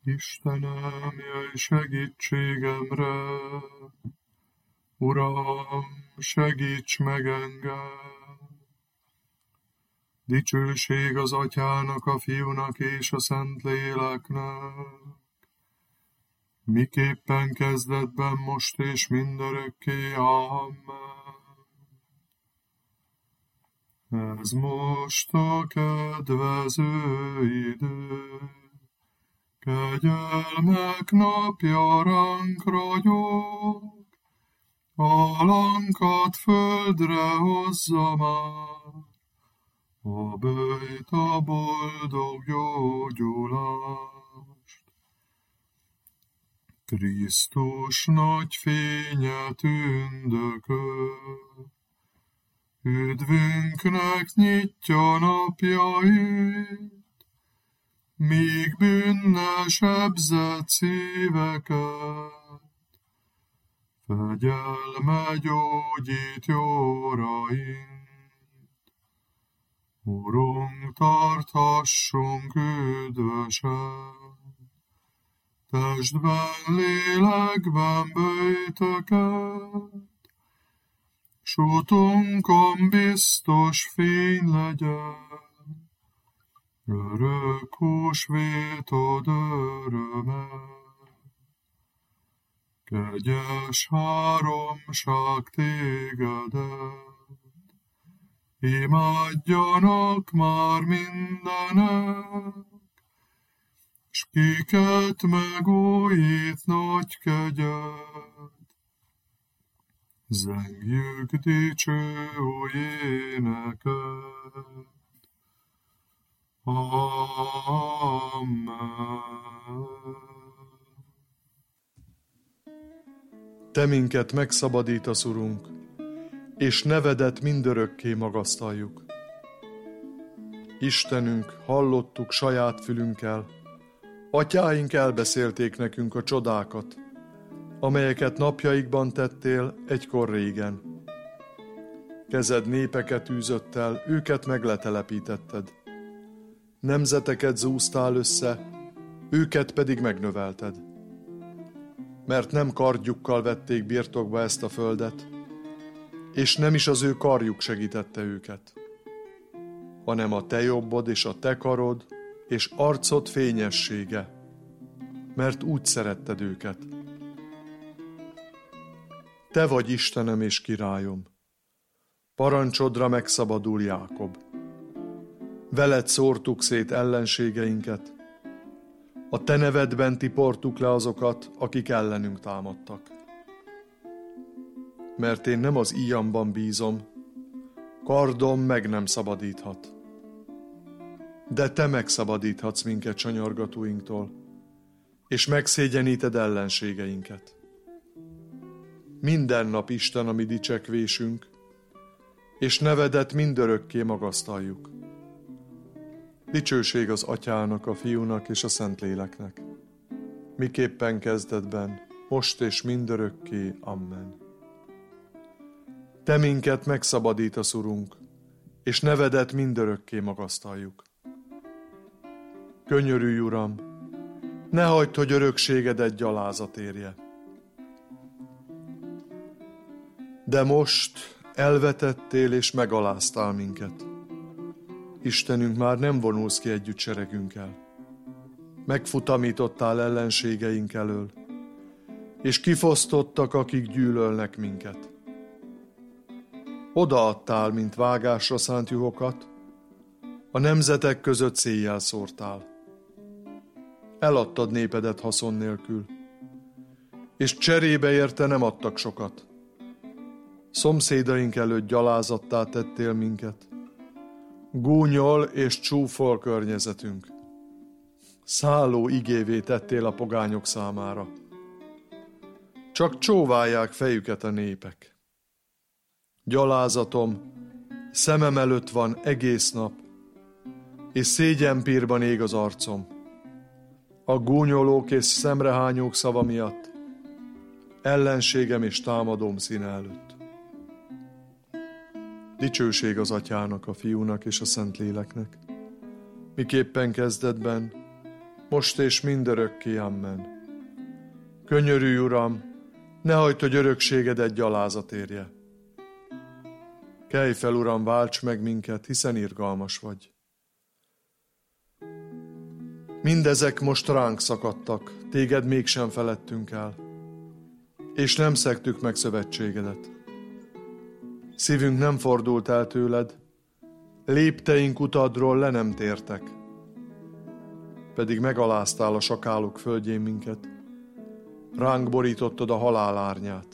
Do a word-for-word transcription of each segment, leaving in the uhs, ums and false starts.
Istenem, jöjj segítségemre, Uram, segíts meg engem! Dicsőség az Atyának, a Fiúnak és a Szentléleknek, miképpen kezdetben, most és mindörökké. Amen. Ez most a kedvező idő, kegyelmek napja ránk ragyog, alankat földre hozza már, a böjt a boldog gyógyulást. Krisztus nagy fénye tündököl, üdvünknek nyitja napjait, míg bűnnel sebzett szíveket fegyelme gyógyít jóraint. Urunk, tarthassunk üdvösen, testben, lélekben böjtöket, s utunkon biztos fény legyen, örök húsvétod öröme. Kegyes háromság tégedet, imádjanak már mindenek, s kiket megújít nagy kegyed. Zengjük dicső új éneket. Amen. Te minket megszabadítasz, Urunk, és nevedet mindörökké magasztaljuk. Istenünk, hallottuk saját fülünkkel, atyáink elbeszélték nekünk a csodákat, amelyeket napjaikban tettél egykor régen. Kezed népeket űzött el, őket megletelepítetted. Nemzeteket zúztál össze, őket pedig megnövelted. Mert nem kardjukkal vették birtokba ezt a földet, és nem is az ő karjuk segítette őket, hanem a te jobbod és a te karod és arcod fényessége, mert úgy szeretted őket. Te vagy Istenem és királyom, parancsodra megszabadul Jákob. Veled szórtuk szét ellenségeinket, a te nevedben tiportuk le azokat, akik ellenünk támadtak. Mert én nem az íjamban bízom, kardom meg nem szabadíthat. De te megszabadíthatsz minket sanyargatóinktól, és megszégyeníted ellenségeinket. Minden nap Isten a mi dicsekvésünk, és nevedet mindörökké magasztaljuk. Dicsőség az Atyának, a Fiúnak és a Szentléleknek, miképpen kezdetben, most és mindörökké. Amen. Te minket megszabadítasz, Urunk, és nevedet mindörökké magasztaljuk. Könyörülj, Uram, ne hagyd, hogy örökségedet gyalázat érje. De most elvetettél és megaláztál minket. Istenünk, már nem vonulsz ki együtt seregünkkel. Megfutamítottál ellenségeink elől, és kifosztottak, akik gyűlölnek minket. Odaadtál, mint vágásra szánt juhokat, a nemzetek között széjjel szórtál. Eladtad népedet haszon nélkül, és cserébe érte nem adtak sokat. Szomszédaink előtt gyalázattá tettél minket. Gúnyol és csúfol környezetünk. Szálló igévé tettél a pogányok számára. Csak csóválják fejüket a népek. Gyalázatom szemem előtt van egész nap, és szégyenpírban ég az arcom. A gúnyolók és szemrehányók szava miatt, ellenségem és támadóm színe előtt. Dicsőség az Atyának, a Fiúnak és a Szentléleknek, miképpen kezdetben, most és mindörökké, amen. Könyörülj, Uram, ne hagyd, hogy örökségedet gyalázat érje. Kelj fel, Uram, válts meg minket, hiszen irgalmas vagy. Mindezek most ránk szakadtak, téged mégsem feledtünk el, és nem szegtük meg szövetségedet. Szívünk nem fordult el tőled, lépteink utadról le nem tértek, pedig megaláztál a sakálok földjén minket, ránk borítottad a halál árnyát.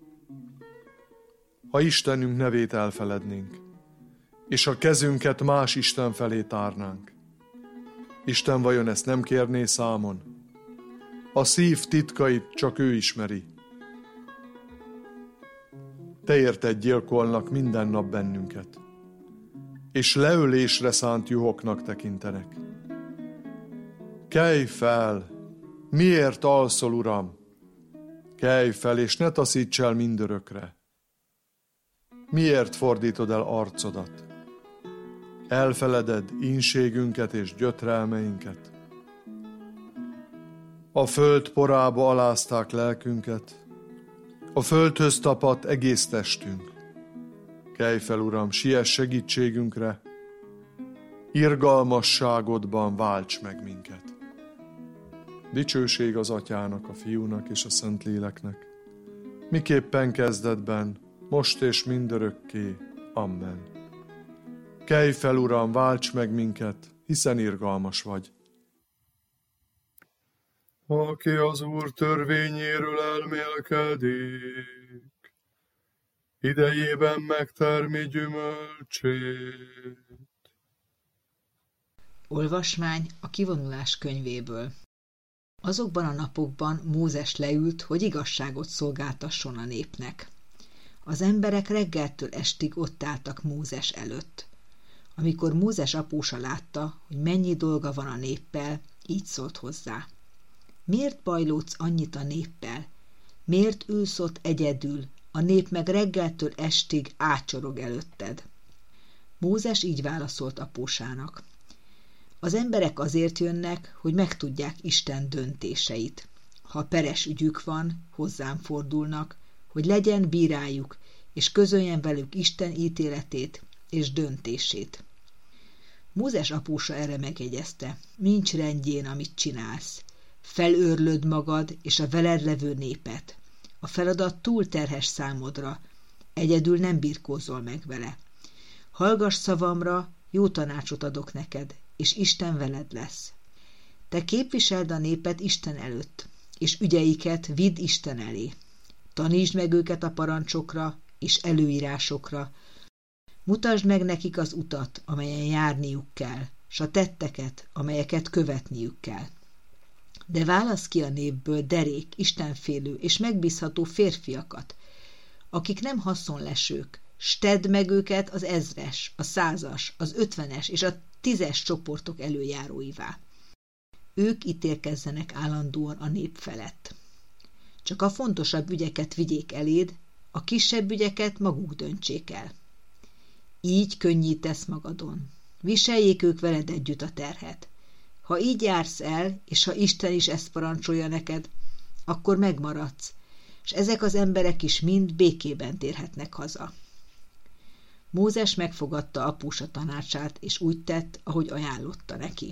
Ha Istenünk nevét elfelednénk, és a kezünket más Isten felé tárnánk, Isten vajon ezt nem kérné számon? A szív titkait csak ő ismeri. Te érted gyilkolnak minden nap bennünket, és leölésre szánt juhoknak tekintenek. Kelj fel! Miért alszol, Uram? Kelj fel, és ne taszíts el mindörökre. Miért fordítod el arcodat? Elfeleded ínségünket és gyötrelmeinket. A föld porába alázták lelkünket, a földhöz tapadt egész testünk. Kelj fel, Uram, siess segítségünkre, irgalmasságodban válts meg minket. Dicsőség az Atyának, a Fiúnak és a Szentléleknek, miképpen kezdetben, most és mindörökké. Amen. Kelj fel, Uram, válts meg minket, hiszen irgalmas vagy. Aki az Úr törvényéről elmélkedik, idejében megtermi gyümölcsét. Olvasmány a Kivonulás könyvéből. Azokban a napokban Mózes leült, hogy igazságot szolgáltasson a népnek. Az emberek reggeltől estig ott álltak Mózes előtt. Amikor Mózes apósa látta, hogy mennyi dolga van a néppel, így szólt hozzá. Miért bajlódsz annyit a néppel? Miért ülsz ott egyedül, a nép meg reggeltől estig ácsorog előtted? Mózes így válaszolt apósának. Az emberek azért jönnek, hogy megtudják Isten döntéseit. Ha peres ügyük van, hozzám fordulnak, hogy legyen bírájuk, és közöljen velük Isten ítéletét és döntését. Mózes apósa erre megjegyezte, nincs rendjén, amit csinálsz. Felőrlöd magad és a veled levő népet. A feladat túl terhes számodra, egyedül nem birkózol meg vele. Hallgass szavamra, jó tanácsot adok neked, és Isten veled lesz. Te képviseld a népet Isten előtt, és ügyeiket vidd Isten elé. Tanítsd meg őket a parancsokra és előírásokra. Mutasd meg nekik az utat, amelyen járniuk kell, s a tetteket, amelyeket követniük kell. De válasz ki a népből derék, istenfélő és megbízható férfiakat, akik nem haszonlesők, s tedd meg őket az ezres, a százas, az ötvenes és a tízes csoportok előjáróivá. Ők ítélkezzenek állandóan a nép felett. Csak a fontosabb ügyeket vigyék eléd, a kisebb ügyeket maguk döntsék el. Így könnyítesz magadon. Viseljék ők veled együtt a terhet. Ha így jársz el, és ha Isten is ezt parancsolja neked, akkor megmaradsz, és ezek az emberek is mind békében térhetnek haza. Mózes megfogadta apósa tanácsát, és úgy tett, ahogy ajánlotta neki.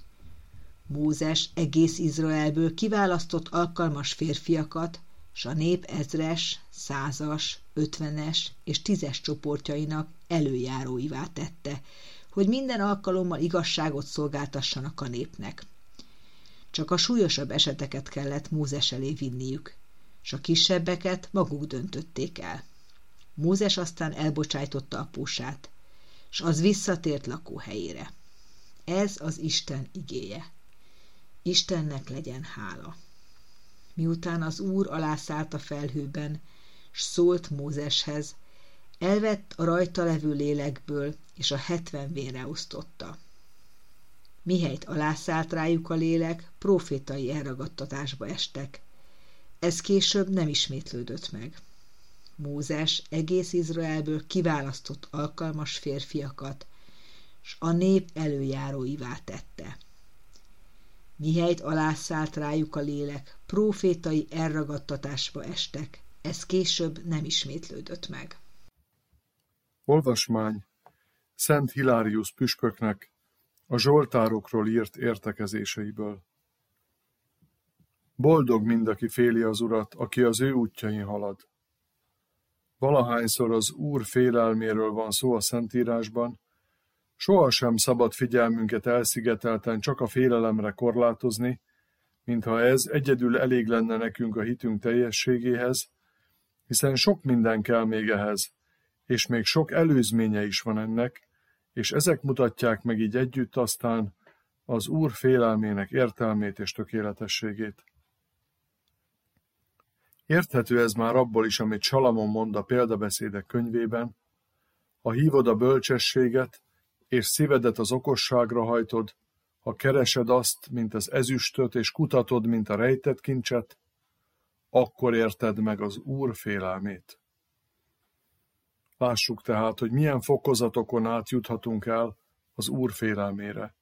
Mózes egész Izraelből kiválasztott alkalmas férfiakat, s a nép ezres, százas, ötvenes és tízes csoportjainak előjáróivá tette, hogy minden alkalommal igazságot szolgáltassanak a népnek. Csak a súlyosabb eseteket kellett Mózes elé vinniük, s a kisebbeket maguk döntötték el. Mózes aztán elbocsájtotta apósát, s az visszatért lakóhelyére. Ez az Isten igéje. Istennek legyen hála. Miután az Úr alászállt a felhőben, s szólt Mózeshez, elvett a rajta levő lélekből, és a hetven vénre osztotta. Mihelyt alászállt rájuk a lélek, prófétai elragadtatásba estek. Ez később nem ismétlődött meg. Mózes egész Izraelből kiválasztott alkalmas férfiakat, s a nép előjáróivá tette. mihelyt alászállt rájuk a lélek, prófétai elragadtatásba estek. Ez később nem ismétlődött meg. Olvasmány Szent Hilárius püspöknek a zsoltárokról írt értekezéseiből. Boldog mind, aki féli az Urat, aki az ő útjain halad. Valahányszor az Úr félelméről van szó a Szentírásban, sohasem szabad figyelmünket elszigetelten csak a félelemre korlátozni, mintha ez egyedül elég lenne nekünk a hitünk teljességéhez, hiszen sok minden kell még ehhez, és még sok előzménye is van ennek, és ezek mutatják meg így együtt aztán az Úr félelmének értelmét és tökéletességét. Érthető ez már abból is, amit Salamon mond a példabeszédek könyvében: ha hívod a bölcsességet, és szívedet az okosságra hajtod, ha keresed azt, mint az ezüstöt, és kutatod, mint a rejtett kincset, akkor érted meg az Úr félelmét. Lássuk tehát, hogy milyen fokozatokon át juthatunk el az Úr félelmére.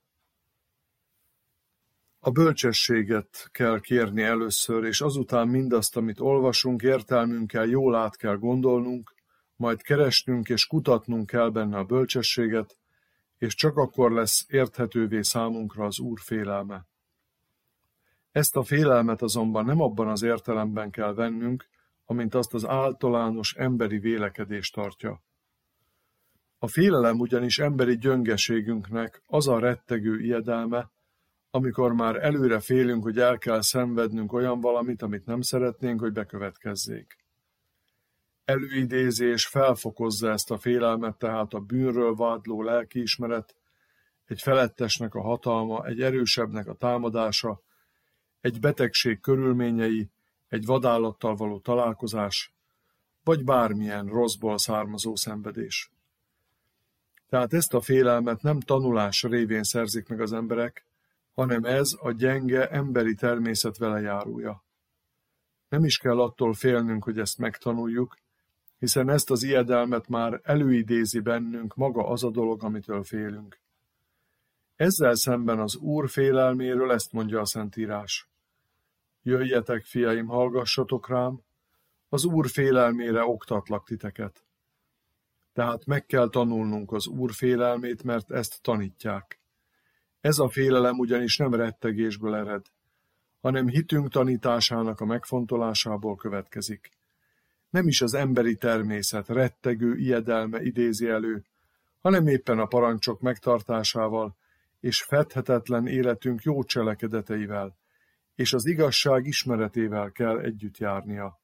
A bölcsességet kell kérni először, és azután mindazt, amit olvasunk, értelmünkkel jól át kell gondolnunk, majd keresnünk és kutatnunk kell benne a bölcsességet, és csak akkor lesz érthetővé számunkra az Úr félelme. Ezt a félelmet azonban nem abban az értelemben kell vennünk, amint azt az általános emberi vélekedés tartja. A félelem ugyanis emberi gyöngeségünknek az a rettegő ijedelme, amikor már előre félünk, hogy el kell szenvednünk olyan valamit, amit nem szeretnénk, hogy bekövetkezzék. Előidézi és felfokozza ezt a félelmet tehát a bűnről vádló lelkiismeret, egy felettesnek a hatalma, egy erősebbnek a támadása, egy betegség körülményei, egy vadállattal való találkozás, vagy bármilyen rosszból származó szenvedés. Tehát ezt a félelmet nem tanulás révén szerzik meg az emberek, hanem ez a gyenge emberi természet velejárója. Nem is kell attól félnünk, hogy ezt megtanuljuk, hiszen ezt az ijedelmet már előidézi bennünk maga az a dolog, amitől félünk. Ezzel szemben az Úr félelméről ezt mondja a Szentírás: jöjjetek, fiaim, hallgassatok rám, az Úr félelmére oktatlak titeket. Tehát meg kell tanulnunk az Úr félelmét, mert ezt tanítják. Ez a félelem ugyanis nem rettegésből ered, hanem hitünk tanításának a megfontolásából következik. Nem is az emberi természet rettegő ijedelme idézi elő, hanem éppen a parancsok megtartásával és fedhetetlen életünk jó cselekedeteivel, és az igazság ismeretével kell együtt járnia.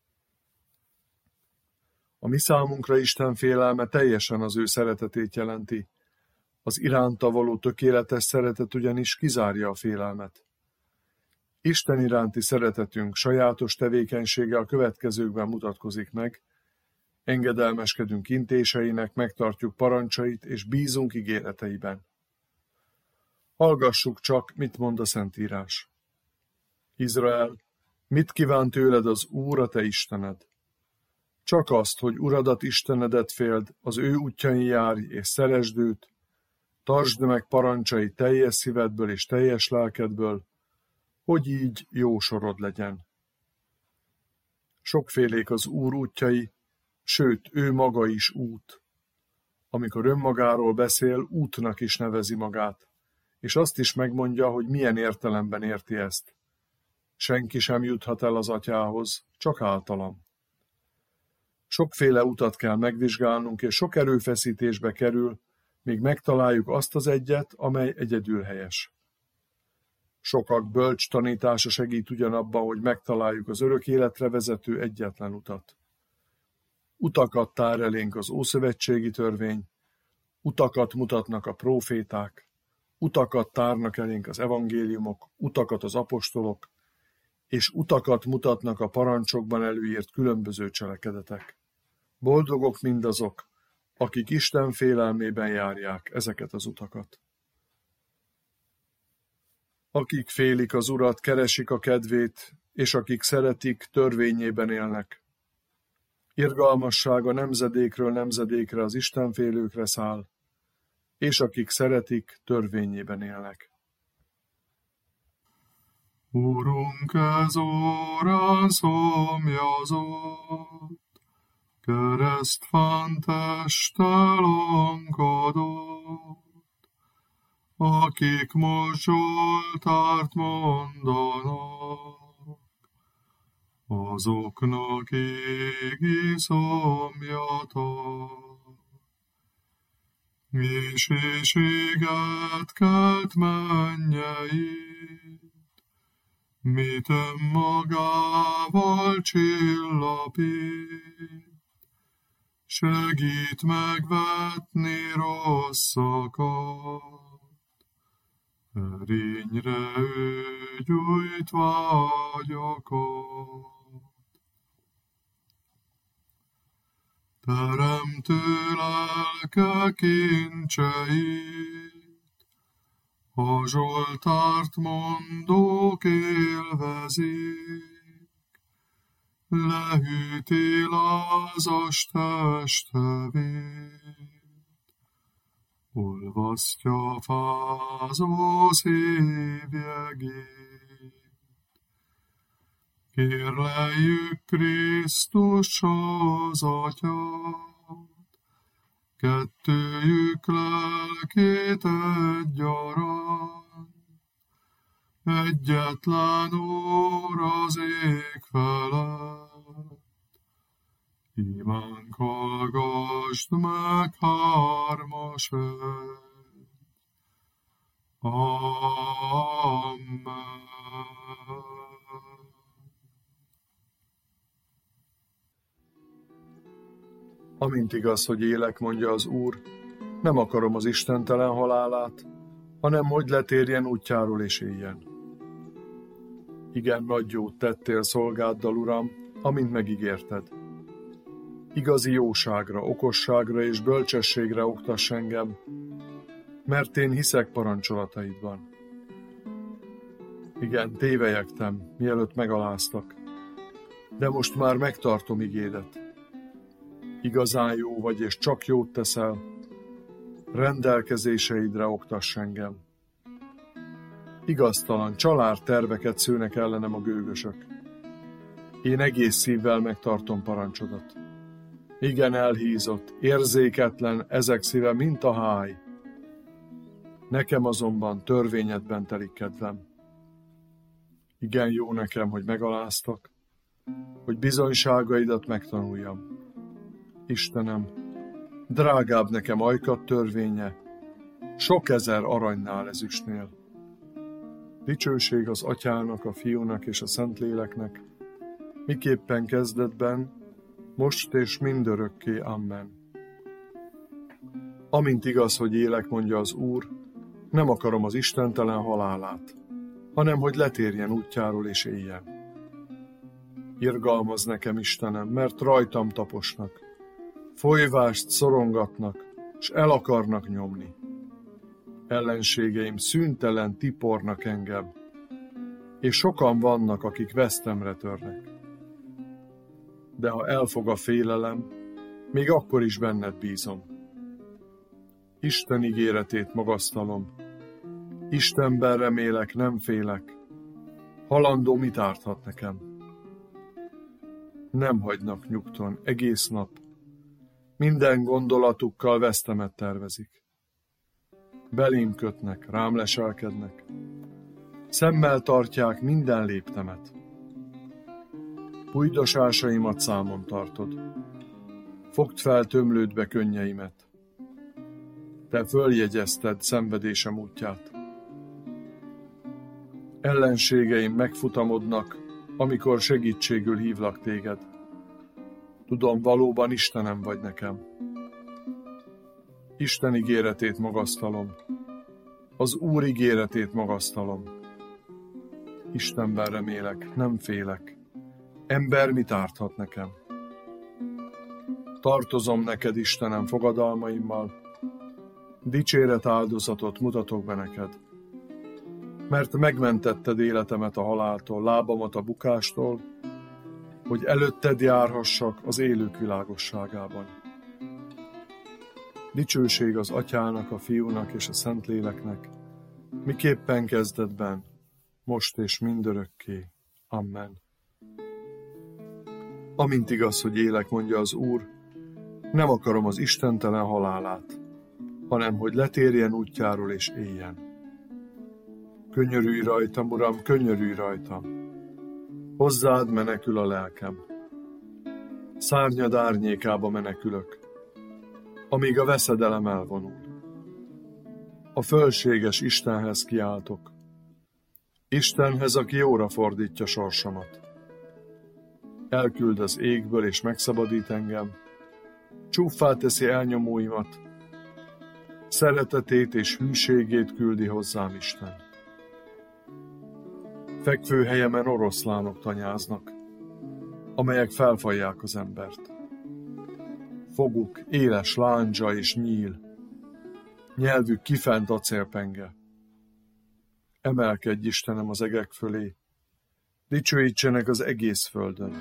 A mi számunkra Isten félelme teljesen az ő szeretetét jelenti. Az iránta való tökéletes szeretet ugyanis kizárja a félelmet. Isten iránti szeretetünk sajátos tevékenysége a következőkben mutatkozik meg: engedelmeskedünk intéseinek, megtartjuk parancsait és bízunk ígéreteiben. Hallgassuk csak, mit mond a Szentírás. Izrael, mit kíván tőled az Úr, a te Istened? Csak azt, hogy Uradat, Istenedet féld, az ő útjain járj és szeresd őt, tartsd meg parancsai teljes szívedből és teljes lelkedből, hogy így jó sorod legyen. Sokfélék az Úr útjai, sőt, ő maga is út. Amikor önmagáról beszél, útnak is nevezi magát, és azt is megmondja, hogy milyen értelemben érti ezt. Senki sem juthat el az Atyához, csak általam. Sokféle utat kell megvizsgálnunk, és sok erőfeszítésbe kerül, míg megtaláljuk azt az egyet, amely egyedül helyes. Sokak bölcs tanítása segít ugyanabban, hogy megtaláljuk az örök életre vezető egyetlen utat. Utakat tár elénk az ószövetségi törvény, utakat mutatnak a próféták, utakat tárnak elénk az evangéliumok, utakat az apostolok, és utakat mutatnak a parancsokban előírt különböző cselekedetek. Boldogok mindazok, akik Isten félelmében járják ezeket az utakat. Akik félik az Urat, keresik a kedvét, és akik szeretik, törvényében élnek. Irgalmassága nemzedékről nemzedékre az istenfélőkre száll, és akik szeretik, törvényében élnek. Urunk, ez órán szomjazott, keresztfán testelonkodott, akik most Zsoltárt mondanak, azoknak égi szomjatok. És éjséget kelt mennyeit, mit önmagával csillapít, segít megvetni rosszakat, erényre ő gyújt vágyakat. Teremtő lelke kincseit, a Zsoltárt mondók élvezik, lehűti lázas testvét, olvasztja fázó szívjegét. Kérleljük Krisztus az Atyát, kettőjük lelkét egyaránt, egyetlen Úr az ég felett. Imánk hallgasd meg, hármas egy. Amen. Amint igaz, hogy élek, mondja az Úr, nem akarom az istentelen halálát, hanem hogy letérjen útjáról és éljen. Igen, nagy jót tettél szolgáddal, Uram, amint megígérted. Igazi jóságra, okosságra és bölcsességre oktass engem, mert én hiszek parancsolataidban. Igen, tévelyegtem, mielőtt megaláztak, de most már megtartom igédet. Igazán jó vagy, és csak jót teszel, rendelkezéseidre oktass engem. Igaztalan, csalár terveket szőnek ellenem a gőgösök. Én egész szívvel megtartom parancsodat. Igen, elhízott, érzéketlen ezek szíve, mint a háj. Nekem azonban törvényedben telik kedvem. Igen, jó nekem, hogy megaláztak, hogy bizonyságaidat megtanuljam. Istenem, drágább nekem ajkat törvénye, sok ezer aranynál ezüstnél. Dicsőség az Atyának, a Fiúnak és a Szentléleknek, miképpen kezdetben, most és mindörökké. Amen. Amint igaz, hogy élek, mondja az Úr, nem akarom az istentelen halálát, hanem hogy letérjen útjáról és éljen. Irgalmaz nekem, Istenem, mert rajtam taposnak, folyvást szorongatnak, s el akarnak nyomni. Ellenségeim szüntelen tipornak engem, és sokan vannak, akik vesztemre törnek. De ha elfog a félelem, még akkor is benned bízom. Isten ígéretét magasztalom, Istenben remélek, nem félek, halandó mit árthat nekem? Nem hagynak nyugton egész nap, minden gondolatukkal vesztemet tervezik. Belém kötnek, rám leselkednek, szemmel tartják minden léptemet. Bújdosásaimat számon tartod, fogd fel tömlődbe könnyeimet. Te följegyezted szenvedésem útját. Ellenségeim megfutamodnak, amikor segítségül hívlak téged. Tudom, valóban Istenem vagy nekem. Isten ígéretét magasztalom, az Úr ígéretét magasztalom. Istenben remélek, nem félek. Ember mit árthat nekem? Tartozom neked, Istenem, fogadalmaimmal, dicséret áldozatot mutatok be neked. Mert megmentetted életemet a haláltól, lábamat a bukástól, hogy előtted járhassak az élők világosságában. Dicsőség az Atyának, a Fiúnak és a Szentléleknek, miképpen kezdetben, most és mindörökké. Amen. Amint igaz, hogy élek, mondja az Úr, nem akarom az istentelen halálát, hanem hogy letérjen útjáról és éljen. Könyörülj rajtam, Uram, könyörülj rajtam. Hozzád menekül a lelkem. Szárnyad árnyékába menekülök, amíg a veszedelem elvonul. A fölséges Istenhez kiáltok. Istenhez, aki jóra fordítja sorsomat. Elküld az égből és megszabadít engem. Csúffá teszi elnyomóimat. Szeretetét és hűségét küldi hozzám Isten. Fekvőhelyemen oroszlánok tanyáznak, amelyek felfalják az embert. Foguk éles lándzsa és nyíl, nyelvük kifent acélpenge. Emelkedj, Istenem, az egek fölé, dicsőítsenek az egész földön.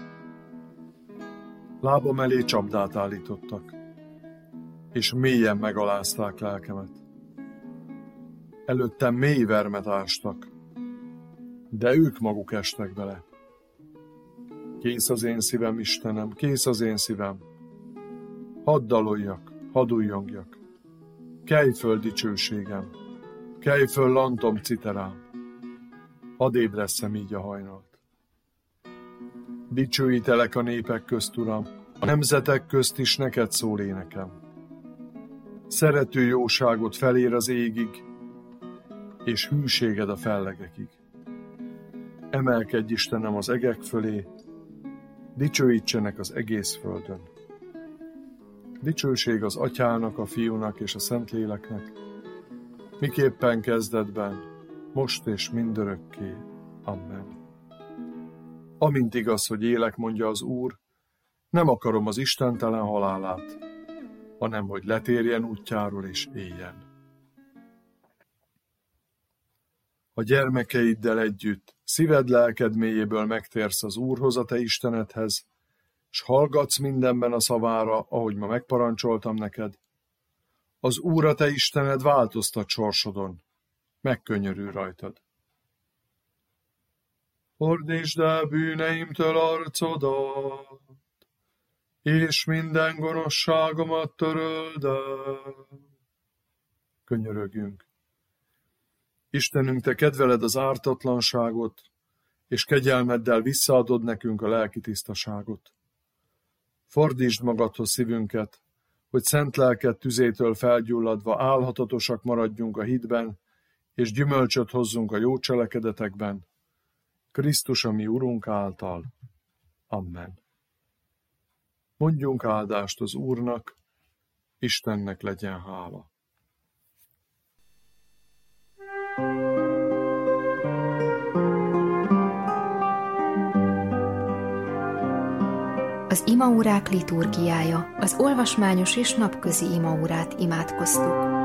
Lábam elé csapdát állítottak, és mélyen megalázták lelkemet. Előttem mély vermet ástak, de ők maguk estek bele. Kész az én szívem, Istenem, kész az én szívem. Hadd daloljak, hadd ujjongjak. Kelj föl dicsőségem, kelj föl lantom citerám. Hadd ébresszem így a hajnalt. Dicsőítelek a népek közt, Uram, a nemzetek közt is neked szól énekem. Szerető jóságot felér az égig, és hűséged a fellegekig. Emelkedj, Istenem, az egek fölé, dicsőítsenek az egész földön. Dicsőség az Atyának, a Fiúnak és a Szentléleknek, miképpen kezdetben, most és mindörökké. Amen. Amint igaz, hogy élek, mondja az Úr, nem akarom az istentelen halálát, hanem hogy letérjen útjáról és éljen. A gyermekeiddel együtt szíved lelked mélyéből megtérsz az Úrhoz, a te Istenedhez, s hallgatsz mindenben a szavára, ahogy ma megparancsoltam neked. Az Úr, a te Istened változtat sorsodon, megkönyörül rajtad. Fordítsd el bűneimtől arcodat, és minden gonoszságomat töröld el. Könyörögjünk. Istenünk, te kedveled az ártatlanságot, és kegyelmeddel visszaadod nekünk a lelki tisztaságot. Fordítsd magadhoz szívünket, hogy szent lelked tüzétől felgyulladva álhatatosak maradjunk a hitben, és gyümölcsöt hozzunk a jó cselekedetekben. Krisztus, a mi Urunk által. Amen. Mondjunk áldást az Úrnak, Istennek legyen hála. Az imaórák liturgiája, az olvasmányos és napközi imaórát imádkoztuk.